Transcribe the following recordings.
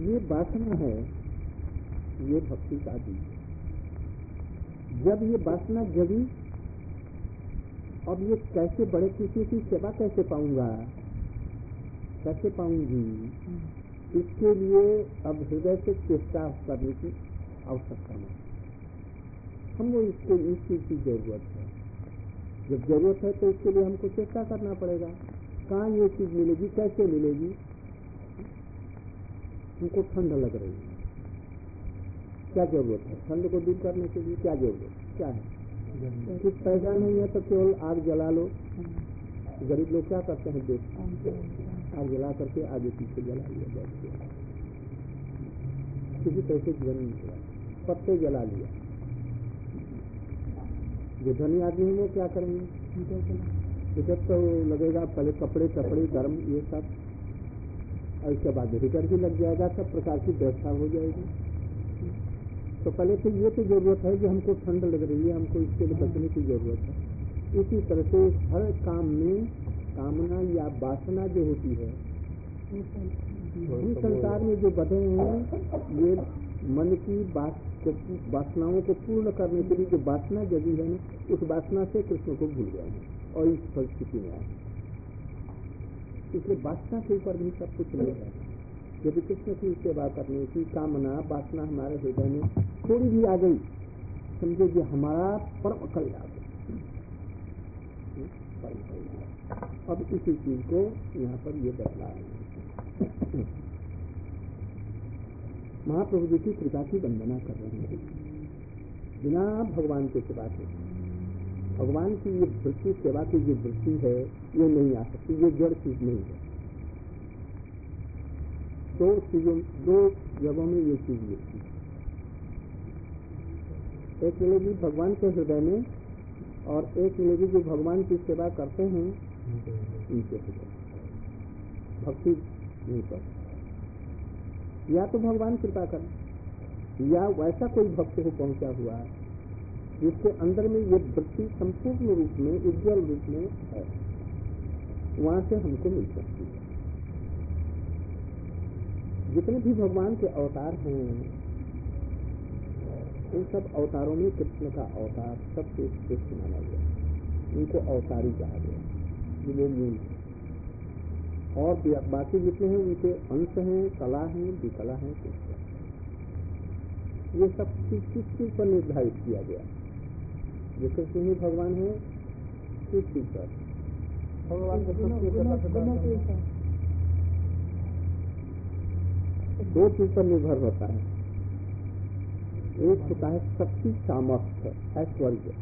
ये वासना है, ये भक्ति का बीज। जब ये वासना जगी, अब ये कैसे बड़े किसी की सेवा कैसे पाऊंगा, कैसे पाऊंगी, इसके लिए अब हृदय से चेष्टा करने की आवश्यकता नहीं। हमको इसको इस चीज की जरूरत है। जब जरूरत है तो इसके लिए हमको चेष्टा करना पड़ेगा। कहाँ ये चीज मिलेगी, कैसे मिलेगी। हमको ठंड लग रही है, क्या जरूरत है ठंड को दूर करने के लिए, क्या जरूरत क्या है। कुछ पैसा नहीं है तो केवल आग जला लो। गरीब लोग क्या करते हैं, देख आग जला करके आगे पीछे जला लिया, बैठ गया, किसी पैसे जीवन नहीं हुआ, पत्ते जला लिया। जो धनी आदमी है वो क्या करेंगे, हीटर तो लगेगा, पहले कपड़े कपड़े गर्म ये सब, और इसके बाद हीटर भी लग जाएगा, सब प्रकार की व्यवस्था हो जाएगी। तो पहले तो ये तो जरूरत है कि हमको ठंड लग रही है, हमको इसके लिए बचने की जरूरत है। इसी तरह से हर काम में कामना या वासना जो होती है, इस संसार में जो बधे हैं, ये मन की वासनाओं को पूर्ण करने के लिए जो वासना जगी है, उस वासना से कृष्ण को भूल गए हैं और इस परिस्थिति में आए। इसलिए वासना के ऊपर भी सब कुछ नहीं है। यदि कृष्ण की सेवा करने की कामना वासना हमारे हृदय में थोड़ी भी आ गई, समझे कि हमारा परम कल्याण, परम कल्याण। अब इसी चीज को यहाँ पर ये बतला रहे हैं। महाप्रभु जी की कृपा की वंदना कर रहे हैं। बिना भगवान के सेवा के, भगवान की ये वृत्ति, सेवा की जो वृत्ति है, ये नहीं आ सकती, ये जड़ चीज नहीं है। दो चीजों, दो जगहों में ये चीज मिलती है। एक मिलेगी भगवान के हृदय में, और एक मिलेगी जो भगवान की सेवा करते हैं उनके हृदय। भक्ति नहीं कर, या तो भगवान कृपा कर, या वैसा कोई भक्त को पहुंचा हुआ है जिसके अंदर में ये वृत्ति संपूर्ण रूप में, उज्ज्वल रूप में है, वहां से हमको मिल सकती है। जितने भी भगवान के अवतार हैं, इन सब अवतारों में कृष्ण का अवतार सबसे श्रेष्ठ माना गया। उनको अवतारी कहा गया, वो मूल है। और बाकी जितने हैं उनके अंश हैं, कला हैं, विकला हैं, ये सब किस चीज पर निर्धारित किया गया। जो कृष्ण ही भगवान है, किस चीज पर भगवान दो चीज पर निर्भर होता है। एक होता है शक्ति, सामर्थ्य, ऐश्वर्य।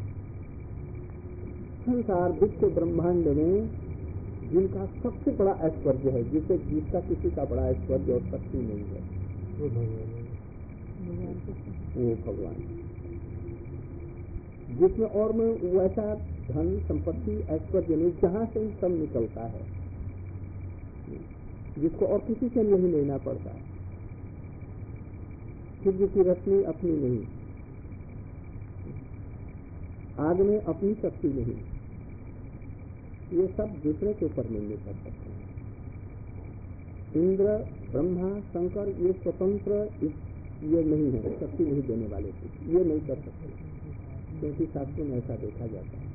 संसार विश्व ब्रह्मांड में जिनका सबसे बड़ा ऐश्वर्य है, जिसका किसी का बड़ा ऐश्वर्य और शक्ति नहीं है, वो भगवान। जिसमें और में वैसा धन संपत्ति ऐश्वर्य नहीं, जहाँ से सब निकलता है, जिसको और किसी से नहीं लेना पड़ता। सूर्य की रोशनी अपनी नहीं, आग में अपनी शक्ति नहीं, ये सब दूसरे के ऊपर निर्भर कर सकते हैं। इंद्र, ब्रह्मा, शंकर ये स्वतंत्र ये नहीं है, शक्ति नहीं देने वाले थे, ये नहीं कर सकते, क्योंकि शास्त्रों में ऐसा देखा जाता है।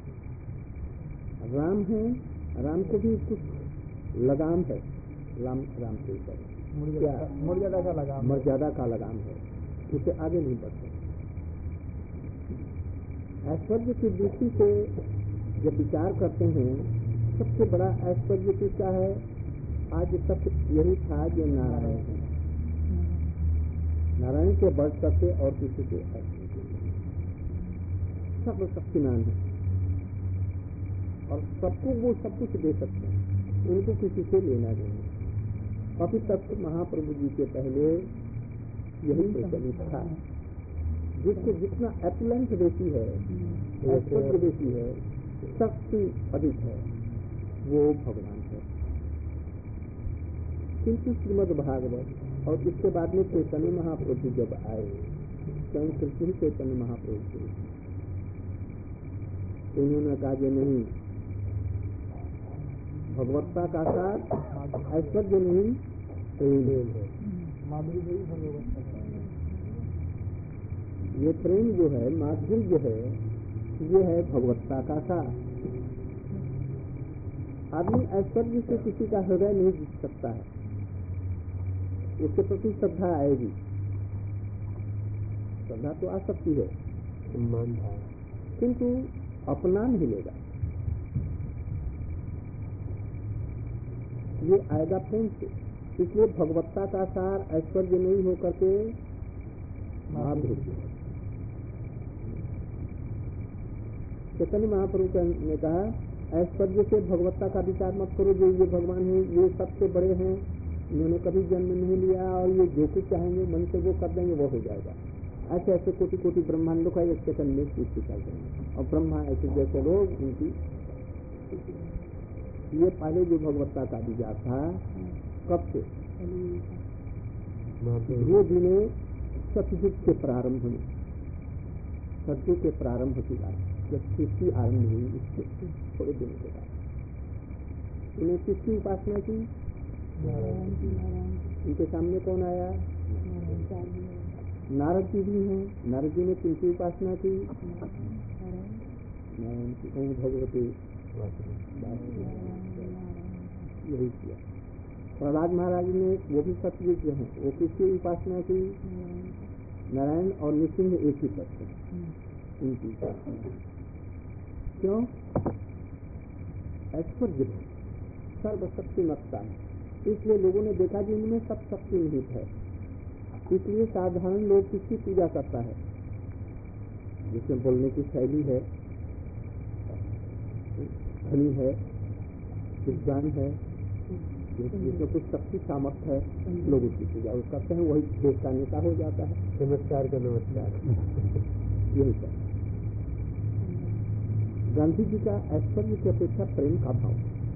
राम है, राम को भी कुछ लगाम है, राम के ऊपर क्या मर्यादा का लगाम है, उसे आगे नहीं बढ़ सकते। ऐश्वर्य की दृष्टि से जब विचार करते हैं, सबसे बड़ा ऐश्वर्य किसका है? आज तक यही था जो नारायण है। नारायण के बढ़ सकते और किसी के सर्वशक्तिमान है, और सबको वो सब कुछ दे सकते हैं, उनको किसी से लेना नहीं। अभी तक महाप्रभु जी के पहले यही प्रचलित था। जिसको जितना एपुलेंट देती है, ऐश्वर्य देती है, शक्ति अधिक है, वो भगवान है। किंतु श्रीमद् भागवत और इसके बाद में चैतन्य महाप्रभु जब आए, स्वयं कृष्ण चैतन्य महाप्रभु थे, उन्होंने कहा जो नहीं, भगवत्ता का साथ ऐश्वर्य नहीं, प्रेम है। ये प्रेम जो है, माधुर्य जो है, ये है भगवत्ता का सार। आदमी ऐश्वर्य से किसी का हृदय नहीं जीत सकता है, उसके प्रति श्रद्धा आएगी, श्रद्धा तो आ सकती है, किंतु अपना नहीं लेगा। ये आएगा प्रेम से। इसलिए भगवत्ता का सार ऐश्वर्य नहीं होकर के माधुर्य। चैतन्य महाप्रभु ने कहा, ऐश्वर्य से भगवत्ता का विचार मत करो, जो ये भगवान है, ये सबसे बड़े हैं, इन्होंने कभी जन्म नहीं लिया और ये जो कुछ चाहेंगे मन से वो कर देंगे, वो हो जाएगा। ऐसे ऐसे कोटि कोटि ब्रह्मांडों का एक चैतन्य में सृष्टि कर देंगे, और ब्रह्मा ऐसे जैसे लोग उनकी। ये पहले जो भगवत्ता का विचार था, कब से? ध्रुव जी ने सतयुग के प्रारंभ में, सतयुग के प्रारंभ की बात, जब सृष्टि आरंभ हुई, इसके थोड़े दिन के बाद उन्हें किसकी उपासना की? उनके सामने कौन आया? नारद जी भी हैं। नारद जी ने किनकी उपासना की? नारायण की। ओम भगवती यही किया। प्रहलाद महाराज ने, वो भी सतयुग जो हैं, वो किसकी उपासना की? नारायण और नृसिंह एक ही तत्व है, इनकी उपासना। क्यों? ऐश्वर्य है, सर्वशक्तिमत्ता है, इसलिए लोगों ने देखा कि इनमें सब शक्ति निहित है। इसलिए साधारण लोग किसकी पूजा करता है? जिसमें बोलने की शैली है, धनी है, विद्वान है, जिसमें कुछ शक्ति सामर्थ्य है, लोग उसकी पूजा करते हैं, वही देश का नेता हो जाता है। नमस्कार का नमस्कार। यही सब गांधी जी का ऐश्वर्य की अपेक्षा प्रेम का भाव,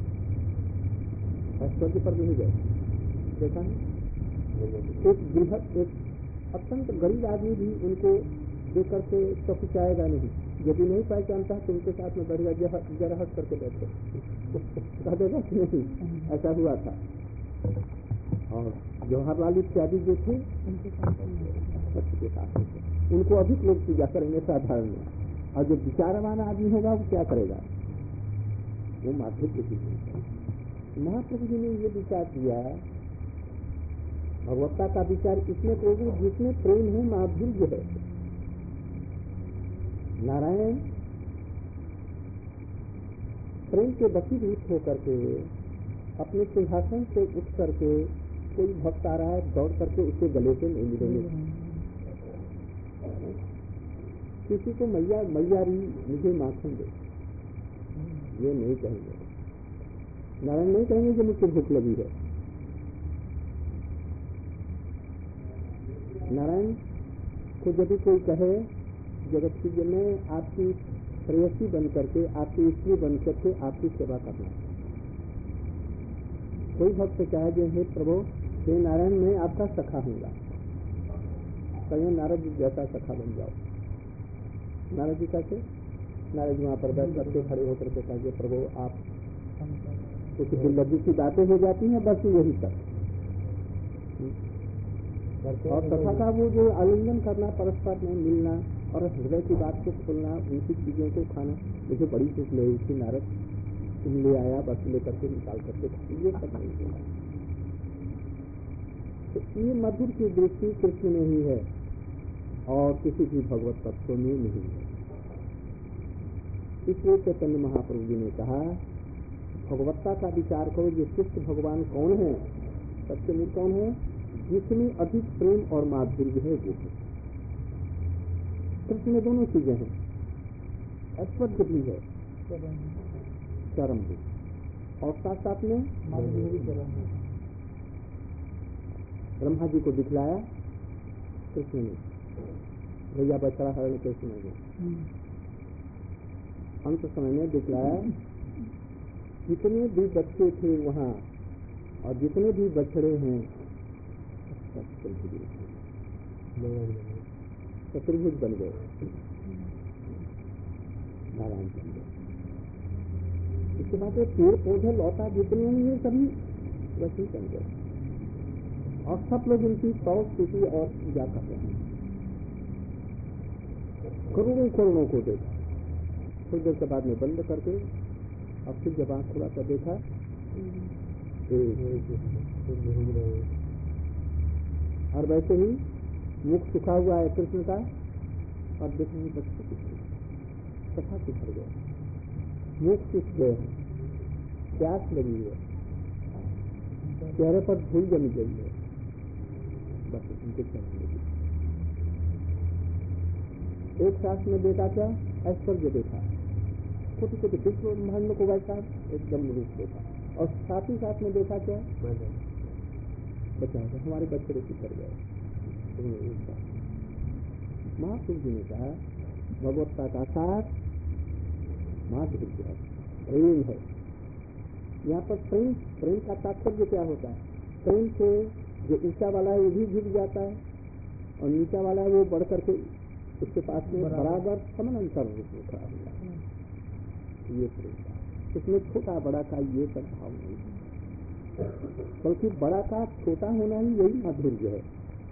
ऐश्वर्य पर नहीं गए। देखा है, एक बृहद, एक अत्यंत गरीब आदमी भी उनको देख करके चौकिचाएगा नहीं, यदि नहीं पहचानता है तो उनके साथ में बढ़िया जरा हट करके बैठे कह देगा कि नहीं, ऐसा हुआ था। और जवाहरलाल इत्यादि जो थे उनके साथ उनको अधिक लोग पूजा करेंगे साधारण में, और जो विचारवान आदमी होगा वो क्या करेगा? वो माधुर्य की। महाप्रभु जी ने ये विचार दिया, भगवत्ता का विचार इसमें प्रभु जिसमें प्रेम है, माधुर्य है। नारायण प्रेम के वशीभूत होकर के अपने सिंहासन से उठ करके, कोई भक्त आ रहा है, दौड़ करके उसके गले से नहीं मिलेंगे। किसी को मैया मैयारी मुझे माखन दे, ये नहीं कहेंगे। नारायण नहीं कहेंगे कि मुझे भूख लगी है। नारायण को यदि कोई कहे, जगत की में आपकी प्रेयसी बन करके, आपकी स्त्री बन करके आपकी सेवा करना, कोई भक्त चाहे जो हे प्रभु, हे नारायण, मैं आपका सखा हूँगा, कहीं नारद जी जैसा सखा बन जाओ। नारद जी कैसे? नारद जी वहाँ पर बैठ करके, खड़े होकर के कहेंगे, प्रभु आप, कुछ दुर्लभ की बातें हो जाती हैं, बस यही तक। और तथा का वो जो आलिंगन करना, परस्पर में मिलना और हृदय की बात को खोलना, उनकी चीजों को खाना, मुझे बड़ी भूख लगी थी नारद, तुम ले आया, बस लेकर के निकाल करके, ये सब नहीं होगा। तो ये मधुर की दृष्टि कृष्ण में ही है और किसी भी भगवत तत्व में नहीं है। इसलिए चैतन्य महाप्रभु जी ने कहा, भगवत्ता का विचार करो, ये शिष्ट भगवान कौन है, सबसे मूल कौन है? जिसमें अधिक प्रेम और माधुर्य है, वो है। कृष्ण में दोनों चीजें हैं, ऐश्वर्य भी है, चरम भी, और साथ साथ में माधुर्य भी चरम है। ब्रह्मा जी को दिखलाया कृष्ण ने, भैया बछड़ा हरण कृष्ण ने, अंत समय में दिखलाया, जितने भी बच्चे थे वहाँ और जितने भी बछड़े हैं, चतुर्भुज बन गए, नारायण बन गए। इसके बाद पेड़ पौधे लौटा जितने हैं, ये सभी वैसे बन गए। और सब लोग उनकी तौर स्थिति और पूजा कर रहे हैं। करोड़ों करोड़ों को देखा, थोड़ी देर के बाद में बंद करके अब फिर जब आँख खुला कर देखा और वैसे ही मुख सुखा हुआ है कृष्ण का और देखने में बच्चे कथा सुखड़ गया, मुख सूख गए, प्यास लगी है, चेहरे पर धूल जमी गई है, बस उनके चलने लगी। एक सांस में देखा क्या ऐश्वर्य देखा, छोटे छोटे विश्व ब्रह्मांड को वैसा एकदम रूप देखा, और साथ ही साथ में देखा क्या बचा हमारे बच्चे रोटी कर गए। महापुरुष जी ने कहा भगवत्ता का साथ माधुर्य है, प्रेम है। यहाँ पर प्रेम का तात्पर्य क्या होता है? प्रेम से जो ऊंचा वाला है वो भी झुक जाता है और नीचा वाला है वो बढ़ करके उसके पास में बराबर समानांतर रूप में खड़ा होता है। ये प्रेम का, उसमें छोटा बड़ा का ये सब भाव नहीं है, बल्कि बड़ा का छोटा होना ही यही माधुर्य है।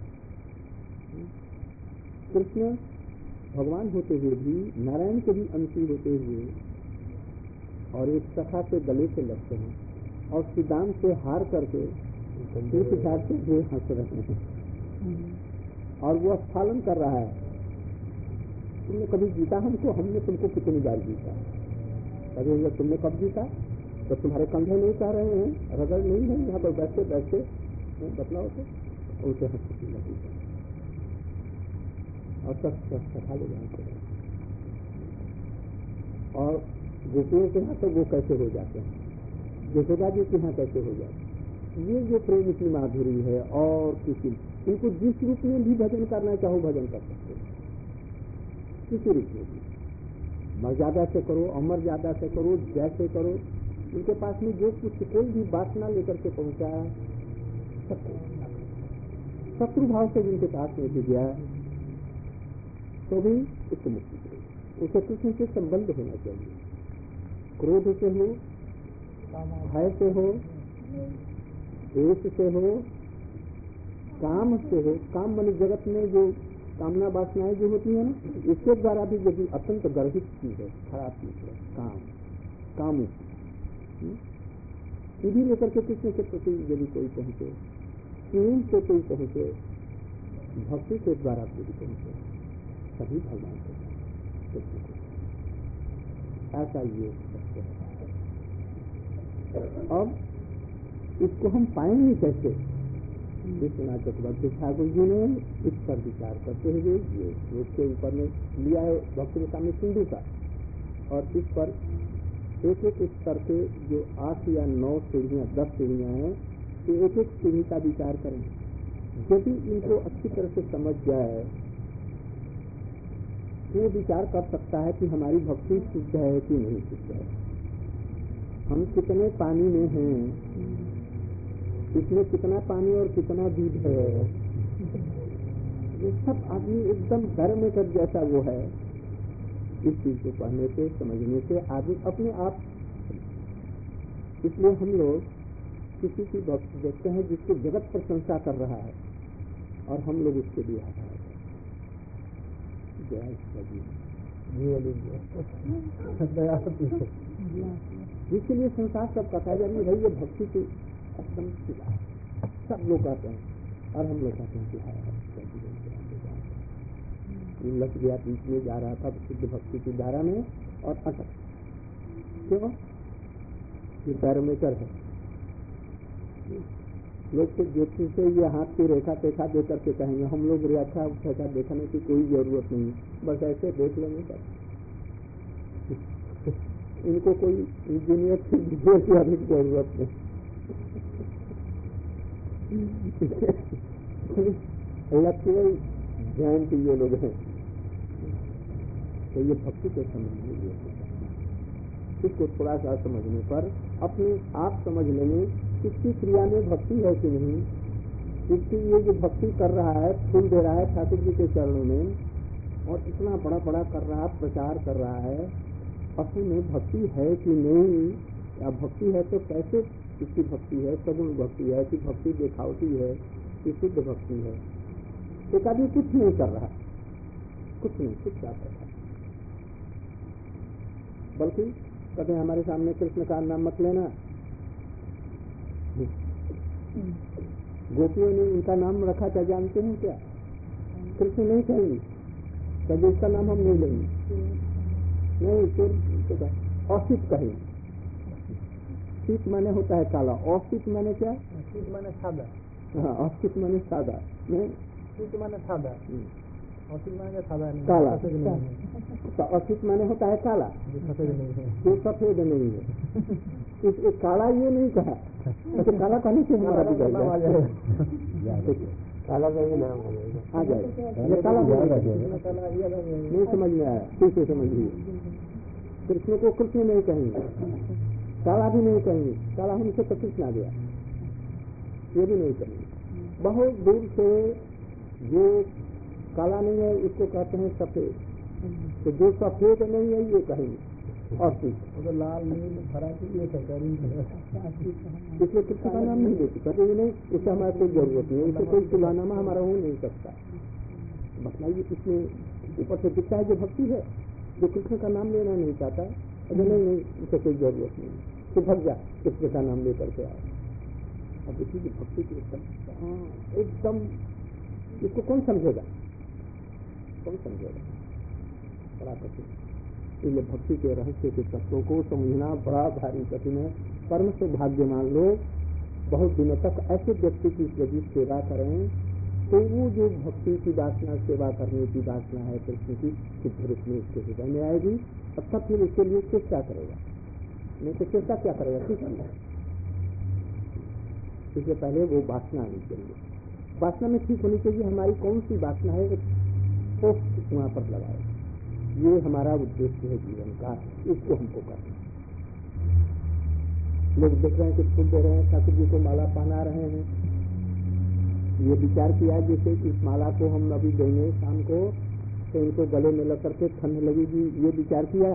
कृष्ण भगवान होते हुए भी, नारायण के भी अंशी होते हुए और एक सखा से गले से लगते हैं और सुदाम से हार करके तीर्थ झाड़ते हुए हंस रहे हैं और वो स्फालन कर रहा है। तुमने कभी जीता हमको, हमने तुमको कितनी बार जीता। कभी तुमने कब जीता? तो तुम्हारे कंधे नहीं कह रहे हैं, रगड़ नहीं है, यहाँ पर बैठते बैठते बतलाओ तो उनसे हंसी लगी और सब सखा ले जाते हैं। और गोपियों के यहाँ तो वो कैसे हो जाते हैं, यशोदा जी के यहाँ कैसे हो जाते हैं। ये जो प्रेम की माधुरी है और किसी इनको जिस रूप में भी भजन करना चाहो भजन कर सकते हो, किसी रूप में भी, मर्यादा से करो, अमर्यादा से करो, जैसे करो। उनके पास में जो कुछ कोई भी वासना लेकर के पहुंचा सबको, शत्रु भाव से जिनके पास में भी गया तो भी उसको मुक्ति करेगी। उसे कृष्ण से संबंध होना चाहिए, क्रोध से हो, भय से हो, द्वेष से हो, काम से हो। काम मन जगत में जो कामना वासनाएं जो होती है ना, इसके द्वारा भी यदि अत्यंत गर्भित चीज है, खराब चीज है काम सीधी लेकर के कृष्ण के प्रति यदि कोई पहुंचे, प्रेम से कोई पहुंचे, भक्ति के द्वारा कोई पहुंचे, सभी भगवान को ऐसा ये सत्य है। अब इसको हम पाएंगे कैसे? विश्वनाथ चक्रवर्ती ठाकुर जी ने इस पर विचार करते हुए ये श्लोक के ऊपर में लिया है भक्ति के सामने सिंधु का, और इस पर एक एक स्तर के जो 8 या 9 सीढ़ियाँ 10 सीढ़ियाँ हैं, तो एक एक सीढ़ी का विचार करें। यदि इनको अच्छी तरह से समझ जाए तो विचार कर सकता है कि हमारी भक्ति शुद्ध है कि नहीं शुद्ध है, हम कितने पानी में हैं, इसमें कितना पानी और कितना दूध है। ये सब आदमी एकदम घर में कर जैसा वो है। इस चीज को पढ़ने से समझने से आदमी अपने आप, इसलिए हम लोग किसी की भक्ति देखते हैं जिसको जगत प्रशंसा कर रहा है और हम लोग उसके लिए आधार है। इसलिए संसार सब कहता है भाई ये भक्ति की एकदम सब लोग कहते हैं और हम लोग कहते हैं कि लग गया, बीच में जा रहा था शुद्ध भक्ति की धारा में और अटक, क्यों? ये पैरामीटर है। लोग तो ज्योति से ये हाथ की रेखा देखा दे करके कहेंगे, हम लोग रेखा देखने की कोई जरूरत नहीं, बस ऐसे देख लेंगे बस। इनको कोई इंजीनियर की अधिक जरूरत नहीं। लक्ष्मी जयंती ये लोग हैं, तो ये भक्ति के समझने लिए इसको थोड़ा सा समझने पर अपने आप समझ लेंगे किसकी क्रिया में भक्ति है कि नहीं। इसकी ये जो भक्ति कर रहा है, फूल दे रहा है ठाकुर जी के चरणों में और इतना बड़ा बड़ा कर रहा है, प्रचार कर रहा है, असल में भक्ति है कि नहीं, या भक्ति है तो कैसे इसकी भक्ति है, सगुण भक्ति है कि भक्ति दिखावटी है, ये शुद्ध भक्ति है। एक आदमी कुछ नहीं कर रहा, कुछ नहीं, कुछ क्या कर रहा, बल्कि कहते हैं हमारे सामने कृष्ण का नाम मत लेना। गोपियों ने उनका नाम रखा था, जानते हैं क्या? कृष्ण नहीं कहेंगे, कभी उसका नाम हम नहीं लेंगे, नहीं फिर औसित कहेंगे। शीत माने होता है काला, औसित माने क्या? शीत माने सादा। हाँ, औसित माने सादा, नहीं शीत माने सादा, औसित माने सादा नहीं, काला। सफेद नहीं है। तो औसित माने होता है काला, जो सफेद नहीं है, जो सफेद नहीं है। इस काला ये नहीं कहा, तो काला कहने से हमारा भी नाम आ जाएगा। काला का ही नाम आ जाएगा, ये काला नहीं समझ में आया, ठीक से समझिए। कृष्ण को कृष्ण नहीं कहेंगे, काला भी नहीं कहेंगे, काला हमसे तो कृष्ण आ गया, ये भी नहीं कहेंगे। बहुत दूर से जो काला नहीं है उसको कहते हैं सफेद, तो जो सफेद नहीं है ये कहेंगे। और तो लाल नील हरा ये इसलिए कृष्ण का नाम नहीं देती, कहते ये नहीं, इससे हमारा कोई जरूरत नहीं, इससे कोई तुलनामा हमारा हो नहीं सकता। बताइए, इसमें ऊपर से दिखता है जो भक्ति है, जो कृष्ण का नाम लेना नहीं चाहता, अगर नहीं उसे कोई जरूरत नहीं, तो भग जा कृष्ण का नाम लेकर के आए। अब इसी की भक्ति की एकदम इसको कौन समझेगा, कौन समझेगा, बड़ा कठिन। इसलिए भक्ति के रहस्य के तत्वों को समझना बड़ा भारी कठिन है। परम सौभाग्यमान लोग बहुत दिनों तक ऐसे व्यक्ति की यदि सेवा करें तो वो जो भक्ति की वासना, सेवा करने की वासना है कृष्ण की, शुद्ध रूप में उसके हृदय में आएगी। अब तब फिर उसके लिए चेष्टा करेगा, नहीं तो चेष्टा क्या करेगा, कुछ नहीं। इसलिए पहले वो वासना आनी चाहिए, वासना में ठीक होनी चाहिए हमारी कौन सी वासना है, पोस्ट वहाँ पर लगाए, ये हमारा उद्देश्य है जीवन का, इसको हमको करना। लोग देख रहे हैं कि फूल दे रहे हैं, ठाकुर जी को माला पहना रहे हैं, ये विचार किया जैसे कि इस माला को हम अभी देंगे शाम को तो इनको गले में लग करके ठंड लगेगी, ये विचार किया,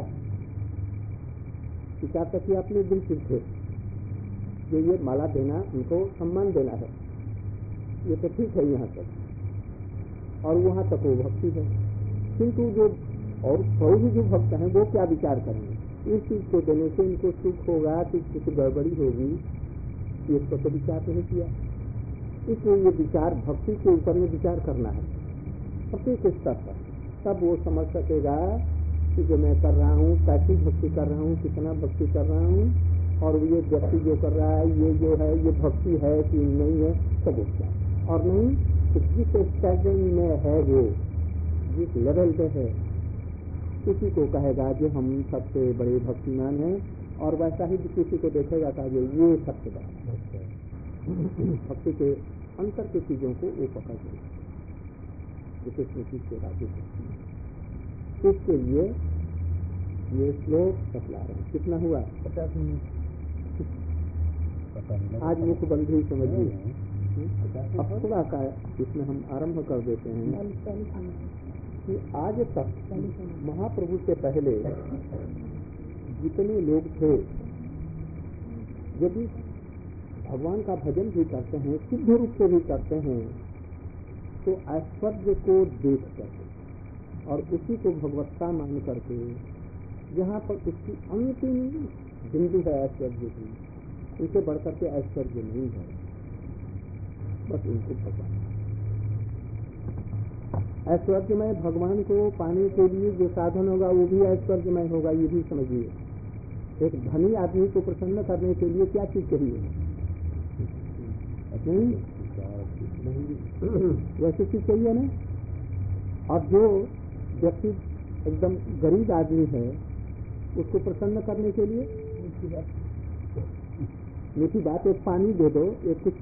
विचार तक किया अपने दिल से जो ये माला देना उनको सम्मान देना है, ये तो ठीक है यहाँ तक, और वहाँ तक वो भक्ति है। किंतु जो और भी जो भक्त हैं वो क्या विचार करेंगे, इस चीज को देने से इनको सुख होगा कि कुछ गड़बड़ी होगी, इसको तो विचार नहीं किया। इसलिए ये विचार भक्ति के ऊपर में विचार करना है प्रत्येक स्तर पर, तब वो समझ सकेगा कि जो मैं कर रहा हूँ कैसी भक्ति कर रहा हूँ, कितना भक्ति कर रहा हूँ, और ये व्यक्ति जो कर रहा है ये जो है ये भक्ति है कि नहीं है, सब उसका। और नहीं जिस स्टेज में है वो, जिस लेवल पे है, किसी को कहेगा जो हम सबसे बड़े भक्तिमान हैं, और वैसा ही किसी को देखेगा कहा ये सबसे बड़ा भक्ति के अंतर की चीजों को वो पकड़ ले, जैसे स्मृति से राजी भक्ति। इसके लिए ये श्लोक बतला रहे हैं। कितना हुआ? 50 मिनट। आज मुख्य बंधु समझिए, अब थोड़ा का इसमें हम आरंभ कर देते हैं कि आज तक महाप्रभु से पहले जितने लोग थे यदि भगवान का भजन भी करते हैं, सिद्ध रूप से भी करते हैं, तो ऐश्वर्य को देख कर और उसी को भगवत्ता मान करके, जहाँ पर उसकी अंतिम बिंदु है ऐश्वर्य की, उसे बढ़कर के ऐश्वर्य नहीं है, बस उनको भगवान। ऐश्वर्यमय भगवान को पाने के लिए जो साधन होगा वो भी ऐश्वर्यमय होगा, ये भी समझिए। एक धनी आदमी को प्रसन्न करने के लिए क्या चीज चाहिए? नहीं वैसे चीज चाहिए ना। और जो व्यक्ति एकदम गरीब आदमी है उसको प्रसन्न करने के लिए मीठी बात, एक पानी दे दो, एक कुछ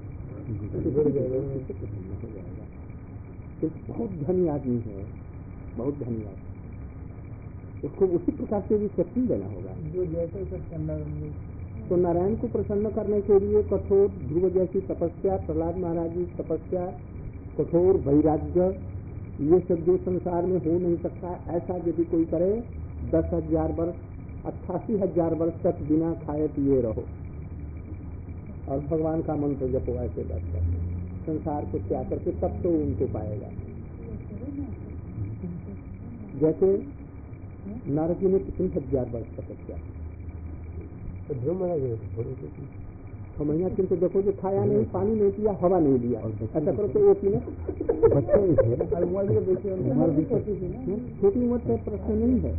बहुत धनी आदमी है, बहुत धनी आदमी, उसको उसी प्रकार से भी शक्ति देना होगा जो जैसे सब करना। तो नारायण को प्रसन्न करने के लिए कठोर ध्रुव जैसी तपस्या, प्रहलाद महाराज की तपस्या, कठोर वैराग्य, ये सब जो संसार में हो नहीं सकता, ऐसा यदि कोई करे 10,000 वर्ष 88,000 वर्ष तक बिना खाए पिए रहो और भगवान का मंत्र जपो ऐसे 10 वर्ष, संसार को त्याग करके तब तो उनको पाएगा। जैसे नारद जी ने कितनी 1000 वर्ष तपस्या, तो ध्रुव महाराज 6 महीना किंतु देखो जो खाया नहीं, पानी नहीं पिया, हवा नहीं लिया, ऐसा करो तो वो पीने बच्चे ही थे, छोटी उम्र से प्रश्न नहीं है।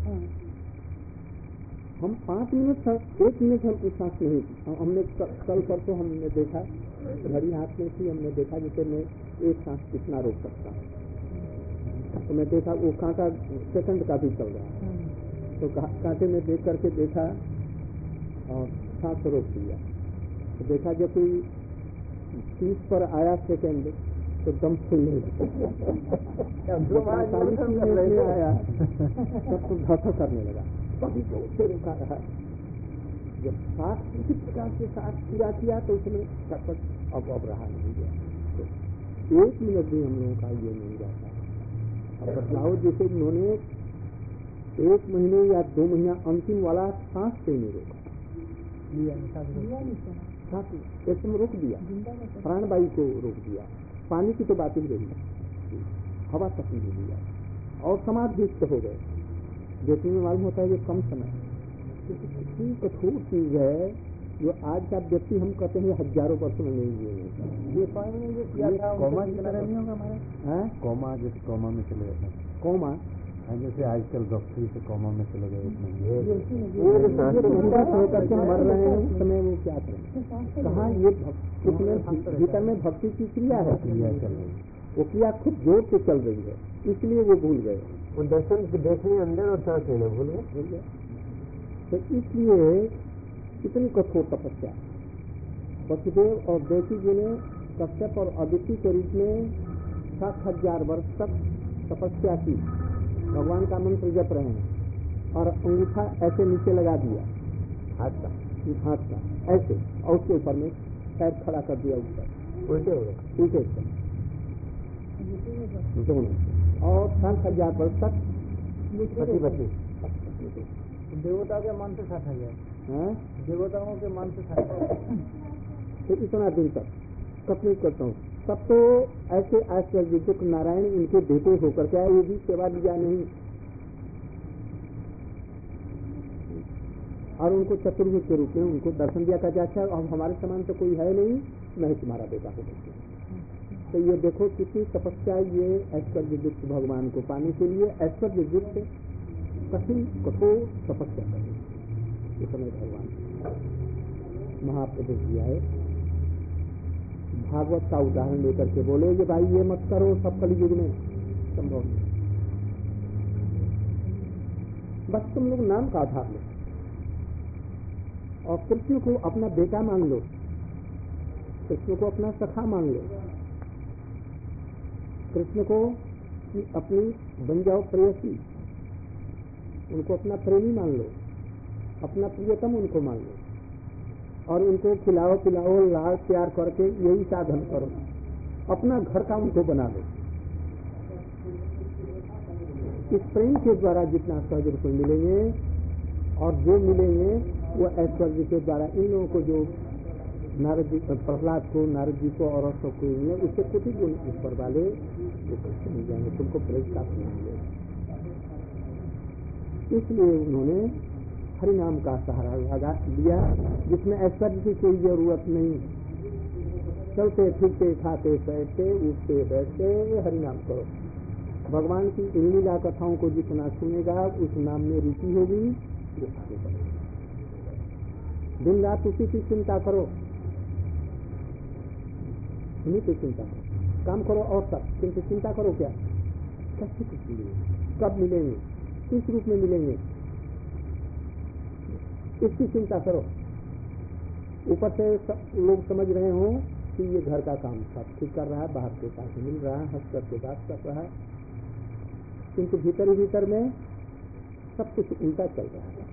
हम 5 मिनट 1 मिनट हम सांस नहीं, हमने कल परसों हमने देखा, घड़ी हाथ में थी, हमने देखा जैसे मैं एक सांस कितना रोक सकता हूँ, तो मैं देखा वो कांटा सेकंड का भी चल रहा, तो कांटे में देख करके देखा और सांस रोक दिया, तो देखा जब कोई 30 पर आया सेकंड तो दम फूलने आया तब तो धसा करने लगा, कभी से रुका रहा। जब 60 किसी प्रकार से 60 पूरा किया तो उसमें छटपट अब रहा नहीं गया, तो 1 मिनट भी हम लोगों का ये नहीं रहता। अब बदलाव जैसे उन्होंने 1 महीने या 2 महीना अंतिम वाला सांस से नहीं रोका, एकदम रोक दिया, प्राणवायु को रोक दिया, पानी की तो बात ही रही, हवा तक नहीं दिया और समाधिस्थ हो गए। देखने में मालूम होता है कि कम समय, कितनी कठोर चीज है जो आज का व्यक्ति हम कहते हैं हजारों वर्षों में नहीं जिएंगे। ये कोमा की तरह नहीं होगा हमारा, कोमा जैसे कोमा में चले जाते हैं, कोमा जैसे आजकल डॉक्टरी से कोमा में चले गए, होकर के मर रहे हैं, उस समय वो क्या करें, कहाँ ये उसमें भीतर में भक्ति की क्रिया है, क्रिया चल रही है, वो क्रिया खुद जोर से चल रही है, इसलिए वो भूल गए, वो दर्शन देखने अंदर और सांस लेना भूल गए। तो इसलिए इतनी कठोर तपस्या वसुदेव और देवकी जी ने कश्यप और अदिति के रूप में 7000 वर्ष तक तपस्या की, भगवान का मंत्र जप रहे हैं और अंगूठा ऐसे नीचे लगा दिया हाथ का ऐसे, और उसके ऊपर में पैर खड़ा कर दिया ऊपर, उल्टे हो गए, उल्टे दोनों, और 7000 वर्ष तक बची। देवता के मन से 60,000, देवताओं के मन से 60,000, तो इतना दिन तक कथनी करता हूँ। तब तो ऐसे आश्चर्य जो नारायण इनके बेटे होकर के आए, वो भी सेवा लिया नहीं, और उनको चतुर्भुज के रूप में उनको दर्शन दिया था। अच्छा अब हमारे समान तो कोई है नहीं, मैं ही तुम्हारा बेटा हो गया। तो ये देखो कितनी तपस्या, ये ऐश्वर्य युक्त भगवान को पाने के लिए ऐश्वर्य युक्त कठिन कठोर तपस्या करें, इतने भगवान महाप्रभु दिया है। भागवत का उदाहरण लेकर के बोले कि भाई ये मत करो, सब कलयुग में संभव नहीं, बस तुम लोग नाम का आधार लो और कृष्ण को अपना बेटा मान लो, कृष्ण को अपना सखा मान लो, कृष्ण को अपनी बन जाओ प्रेयसी, उनको अपना प्रेमी मान लो, अपना प्रियतम उनको मान लो, और उनको खिलाओ पिलाओ लाड़ प्यार करके यही साधन करो, अपना घर का उनको बना लो। इस प्रेम के द्वारा जितना सहज रूप मिलेंगे और जो मिलेंगे वो ऐश्वर्य के द्वारा इन लोगों को, जो नारद जी प्रहलाद को, नारद जी को और सबको मिले, उससे कुछ ही गुण ऊपर वाले वो कैसे मिल जाएंगे, तुमको प्रेम प्राप्त मिलेंगे। इसलिए उन्होंने हरि नाम का सहारा लिया, जिसमें ऐश्वर्य की कोई जरूरत नहीं, चलते फिरते खाते बैठते उठते बैठते हरि नाम करो। भगवान की इन लीला कथाओं को जितना सुनेगा उस नाम में रुचि होगी, वो आगे बढ़ेगा। दिन रात उसी की चिंता करो, उन्हीं की चिंता करो, काम करो और सब, किंतु चिंता करो क्या, कैसे कुछ मिलेंगे, कब मिलेंगे, किस रूप में मिलेंगे, इसकी चिंता करो। ऊपर से लोग समझ रहे हो कि ये घर का काम सब ठीक कर रहा है, बाहर के साथ मिल रहा है, हंस कर के बात कर रहा है, किंतु भीतर ही भीतर में सब कुछ उल्टा चल रहा है।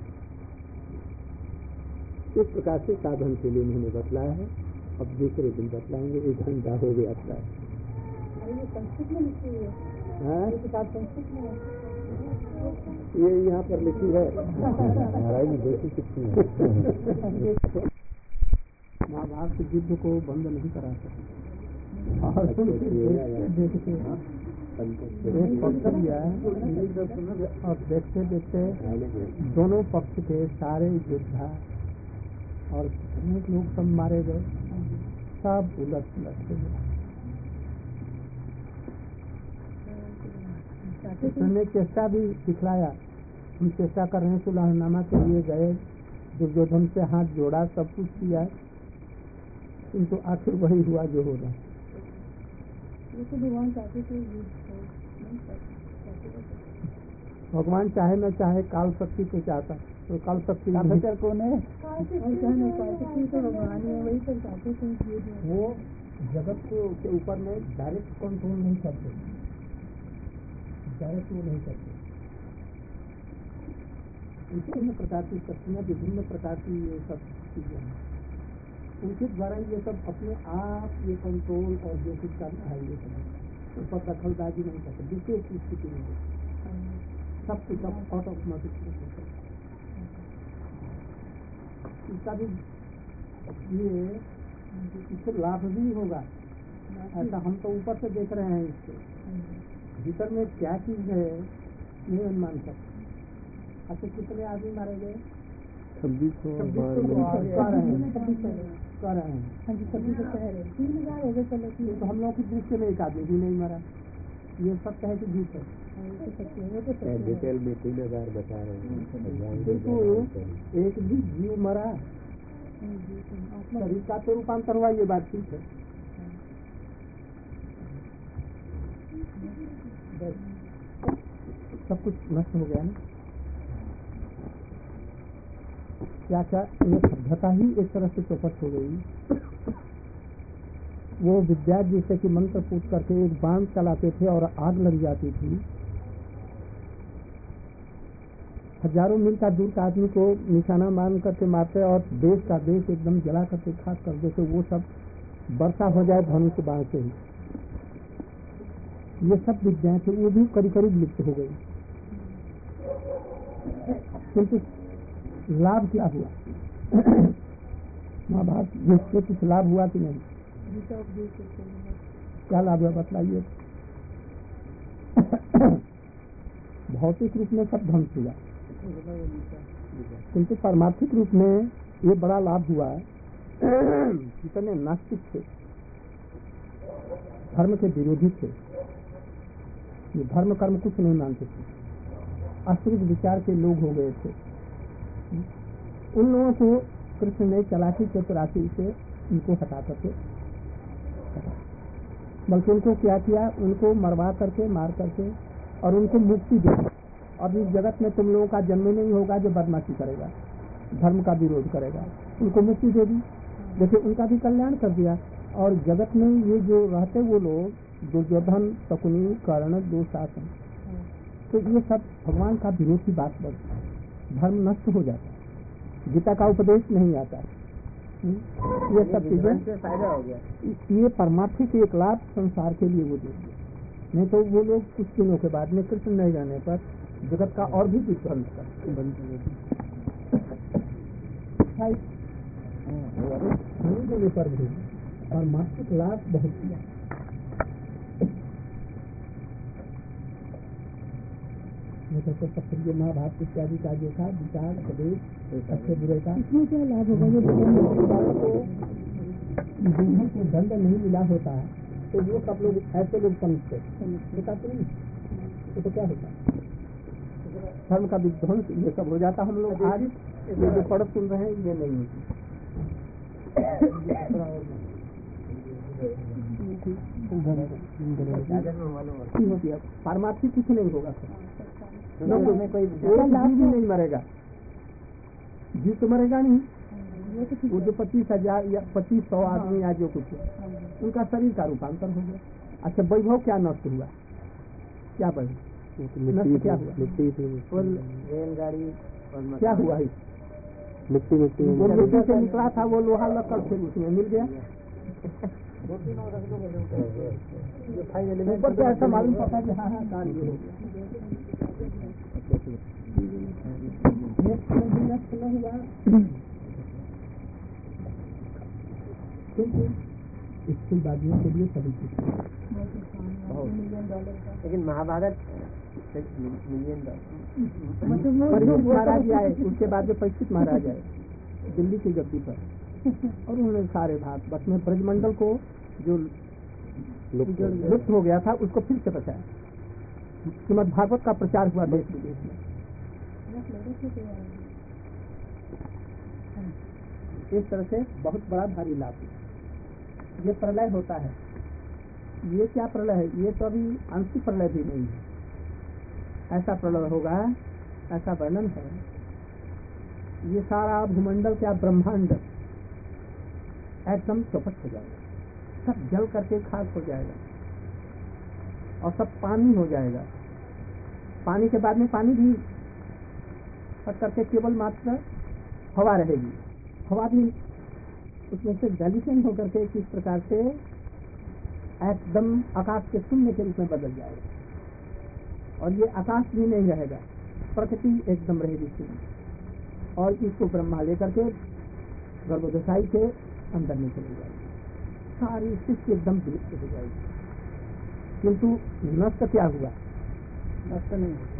इस प्रकार से साधन के लिए उन्होंने बतलाया है। अब दूसरे दिन बतलाएंगे, 1 घंटा हो गया था। ये यहाँ पर लिखी है, देखी कितनी है। महाभारत युद्ध को बंद नहीं करा सकते, और देखते एक पक्ष लिया और देखते देखते दोनों पक्ष के सारे योद्धा और अनेक लोग सब मारे गए, सब उलट पुलट हो गया। उसने चेष्टा भी दिखलाया, हम चेष्टा कर रहे हैं, सुलहनामा के लिए गए, दुर्योधन से हाथ जोड़ा, सब कुछ किया, किंतु आखिर वही हुआ जो हो रहा। भगवान चाहे न चाहे काल शक्ति को चाहता, तो काल शक्ति कौन है? वो जगत को के ऊपर में डायरेक्ट कंट्रोल नहीं करते, डायरेक्ट वो नहीं करते। विभिन्न प्रकार की शक्तियाँ, विभिन्न प्रकार की ये सब चीजें हैं, उनके द्वारा ये सब अपने आप ये कंट्रोल और जो कुछ करना है ये सब ऊपर दखलदाजी नहीं करते, विशेष स्थिति में सब कुछ ऑटोमेटिक होता है। इसका भी ये इससे लाभ भी होगा, ऐसा हम तो ऊपर से देख रहे हैं, इससे भीतर में क्या चीज है नहीं अनुमान सकते। अच्छा, कितने आदमी मारे गए? 26 कह रहे हैं, तो हम लोग की दृष्टि में एक आदमी भी नहीं मरा, ये सब कहे कि झूठ है। डिटेल में 3000 बता रहे हैं, किंतु एक भी जीव मरा, शरीर का तो रूपांतर हुआ, ये बात ठीक है। सब कुछ नष्ट हो गया ना। क्या क्या ये सभ्यता ही एक तरह से चौपट हो गई। वो विद्या जिससे कि मंत्र पूछ करके एक बांध चलाते थे और आग लग जाती थी, हजारों मील का दूर का आदमी को निशाना मान करके मारते और देश का देश एकदम जला करके खाक कर देते, वो सब वर्षा हो जाए धनुष बाण से ही। ये सब विद्याएं थी, वो भी करीब करीब लिप्त हो गई। किंतु लाभ क्या हुआ? महाभारत जिससे कुछ लाभ हुआ कि नहीं? क्या लाभ हुआ बतलाइए। भौतिक रूप में सब ध्वंस हुआ, किंतु पारमार्थिक रूप में ये बड़ा लाभ हुआ। जितने नास्तिक थे, धर्म के विरोधी थे, ये धर्म कर्म कुछ नहीं मानते थे, आश्रित विचार के लोग हो गए थे, उन लोगों को कृष्ण ने चालाकी चतुराशी से उनको हटा करके, बल्कि उनको क्या किया, उनको मरवा करके, मार करके और उनको मुक्ति दी। अब इस जगत में तुम लोगों का जन्म नहीं होगा जो बदमाशी करेगा, धर्म का विरोध करेगा, उनको मुक्ति दे दी। जैसे उनका भी कल्याण कर दिया। और जगत में ये जो रहते वो लोग दुर्योधन, शकुनी, कर्ण, दो शासन, तो ये सब भगवान का विरोध की बात बढ़ती, धर्म नष्ट हो जाता है, गीता का उपदेश नहीं आता। ये सब चीजें फायदा हो गया। ये परमार्थिक एक लाभ संसार के लिए वो दे दिया, नहीं तो वो लोग कुछ दिनों के बाद में कृष्ण नहीं रहने पर जगत का और भी विध्वंस कर देने पर भी परमार्थिक लाभ बहुत किया। तो सक्रिय महाभारत इत्यादि का जो था विचार प्रदेश अच्छे बुरे का, इसमें क्या लाभ होगा? जो दुल्हन को दंड नहीं मिला होता है तो वो सब लोग ऐसे लोग समझते होता तो नहीं, तो क्या होता, धर्म का विध्वंस ये सब हो जाता। हम लोग आज ये जो पढ़ सुन रहे हैं ये नहीं होती, पारमार्थिक कुछ नहीं होगा, कोई भी नहीं मरेगा, जीव तो मरेगा नहीं। वो जो 25,000 या 2500 आदमी या जो कुछ है, उनका शरीर का रूपांतर हो गया। अच्छा, वैभव क्या नष्ट हुआ? क्या वैभव नष्ट क्या हुआ? रेलगाड़ी क्या हुआ? मिट्टी वो मिट्टी से निकला था, वो लोहा लक्कड़ फिर उसमें मिल गया। ऊपर से ऐसा मालूम पड़ता कि हाँ कान ये हो गया। नष्ट न हुआ, स्त्रीवादियों के लिए सभी कुछ है। लेकिन महाभारत $1 मिलियन परीक्षित महाराज आए, उसके बाद जो परीक्षित महाराज आए दिल्ली की गद्दी पर, और उन्होंने सारे भाग बस में ब्रजमंडल को जो लुप्त हो गया था उसको फिर से बचाया। श्रीमद् भागवत का प्रचार हुआ देश विदेश में। इस तरह से बहुत बड़ा भारी लाभ है। ये प्रलय होता है, ये क्या प्रलय है? ये तो अभी आंशिक प्रलय भी नहीं है, ऐसा प्रलय होगा, ऐसा वर्णन है। ये सारा भूमंडल क्या ब्रह्मांड एकदम चौपट हो जाएगा, सब जल करके खाक हो जाएगा और सब पानी हो जाएगा। पानी के बाद में पानी भी फट करके केवल मात्र हवा रहेगी। हवा भी उसमें से गलिशन होकर के किस प्रकार से एकदम आकाश के शून्य के रूप में बदल जाएगा, और ये आकाश भी नहीं रहेगा, प्रकृति एकदम रहेगी शून्य, और इसको ब्रह्मा लेकर के गर्भोदशाई के अंदर में चली जाएगी, सारी सृष्टि एकदम विलुप्त हो जाएगी। किंतु नष्ट क्या हुआ? नष्ट नहीं